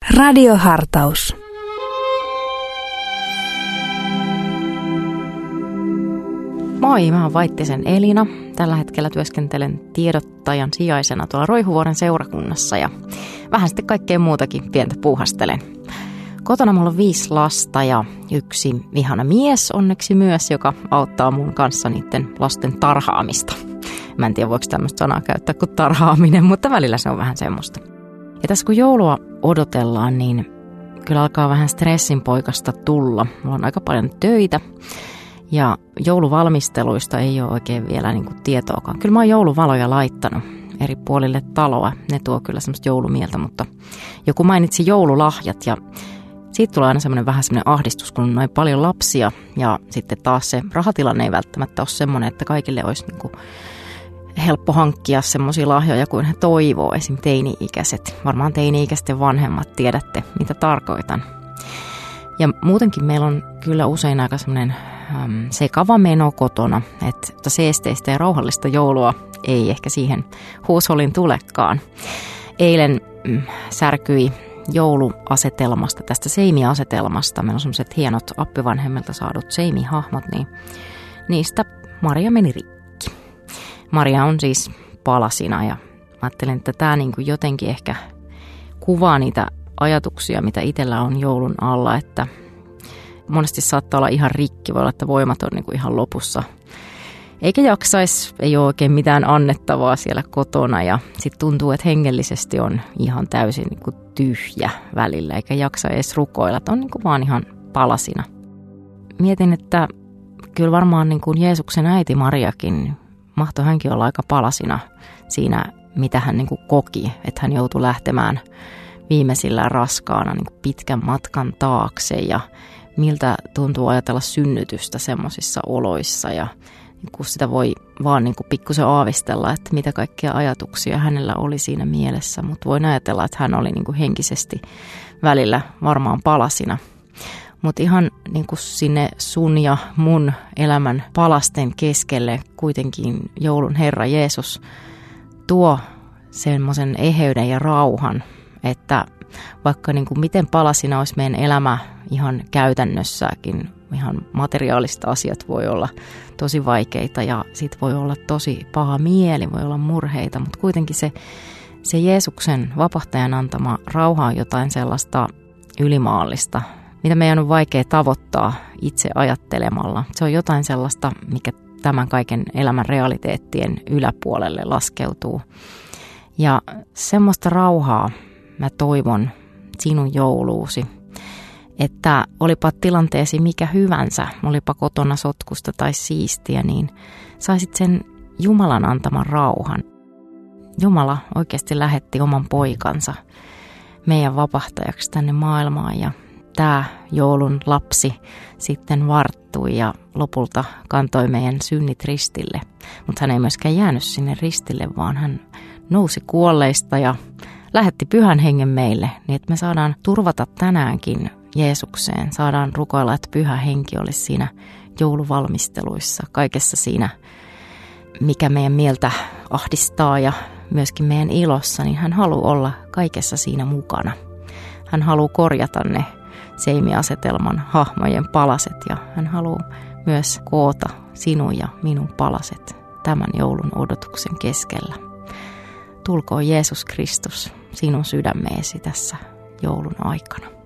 Radiohartaus. Moi, mä oon Vaittisen Elina. Tällä hetkellä työskentelen tiedottajan sijaisena tuolla Roihuvuoren seurakunnassa ja vähän sitten kaikkea muutakin pientä puuhastelen. Kotona mulla on 5 lasta ja 1 ihana mies onneksi myös, joka auttaa mun kanssa niiden lasten tarhaamista. Mä en tiedä, voiko tämmöistä sanaa käyttää kuin tarhaaminen, mutta välillä se on vähän semmoista. Ja tässä kun joulua odotellaan, niin kyllä alkaa vähän stressin poikasta tulla. Mulla on aika paljon töitä ja jouluvalmisteluista ei ole oikein vielä tietoakaan. Kyllä mä oon jouluvaloja laittanut eri puolille taloa. Ne tuo kyllä semmoista joulumieltä, mutta joku mainitsi joululahjat ja siitä tulee aina vähän semmoinen ahdistus, kun on noin paljon lapsia ja sitten taas se rahatilanne ei välttämättä ole semmoinen, että kaikille olisi helppo hankkia semmoisia lahjoja kuin he toivoo, esim. Teini-ikäiset. Varmaan teini-ikäisten vanhemmat tiedätte, mitä tarkoitan. Ja muutenkin meillä on kyllä usein aika semmoinen sekava meno kotona, että seesteistä ja rauhallista joulua ei ehkä siihen huusholin tulekaan. Eilen särkyi jouluasetelmasta, tästä seimiasetelmasta. Meillä on semmoiset hienot appivanhemmilta saadut seimihahmot, niin niistä Maria meni rikki. Maria on siis palasina ja ajattelen, että tämä jotenkin ehkä kuvaa niitä ajatuksia, mitä itsellä on joulun alla, että monesti saattaa olla ihan rikki, voi olla, että voimat on ihan lopussa. Eikä jaksaisi, ei ole oikein mitään annettavaa siellä kotona ja sitten tuntuu, että hengellisesti on ihan täysin tyhjä välillä, eikä jaksa edes rukoilla, että on vaan ihan palasina. Mietin, että kyllä varmaan Jeesuksen äiti Mariakin, mahtoi hänkin olla aika palasina siinä, mitä hän koki, että hän joutui lähtemään viimeisillä raskaana pitkän matkan taakse ja miltä tuntuu ajatella synnytystä semmoisissa oloissa ja kun sitä voi vaan pikkusen aavistella, että mitä kaikkia ajatuksia hänellä oli siinä mielessä, mutta voin ajatella, että hän oli henkisesti välillä varmaan palasina. Mutta ihan sinne sun ja mun elämän palasten keskelle kuitenkin joulun Herra Jeesus tuo semmoisen eheyden ja rauhan, että vaikka miten palasina olisi meidän elämä ihan käytännössäkin, ihan materiaaliset asiat voi olla tosi vaikeita ja sit voi olla tosi paha mieli, voi olla murheita, mutta kuitenkin se Jeesuksen vapahtajan antama rauha on jotain sellaista ylimaallista, mitä meidän on vaikea tavoittaa itse ajattelemalla. Se on jotain sellaista, mikä tämän kaiken elämän realiteettien yläpuolelle laskeutuu. Ja semmoista rauhaa mä toivon sinun jouluusi, että olipa tilanteesi mikä hyvänsä, olipa kotona sotkusta tai siistiä, niin saisit sen Jumalan antaman rauhan. Jumala oikeasti lähetti oman poikansa meidän vapahtajaksi tänne maailmaan ja tämä joulun lapsi sitten varttui ja lopulta kantoi meidän synnit ristille. Mutta hän ei myöskään jäänyt sinne ristille, vaan hän nousi kuolleista ja lähetti Pyhän Hengen meille, niin että me saadaan turvata tänäänkin Jeesukseen. Saadaan rukoilla, että Pyhä Henki olisi siinä jouluvalmisteluissa, kaikessa siinä, mikä meidän mieltä ahdistaa ja myöskin meidän ilossa, niin hän haluaa olla kaikessa siinä mukana. Hän haluaa korjata ne seimiasetelman hahmojen palaset ja hän haluaa myös koota sinun ja minun palaset tämän joulun odotuksen keskellä. Tulkoon Jeesus Kristus sinun sydämeesi tässä joulun aikana.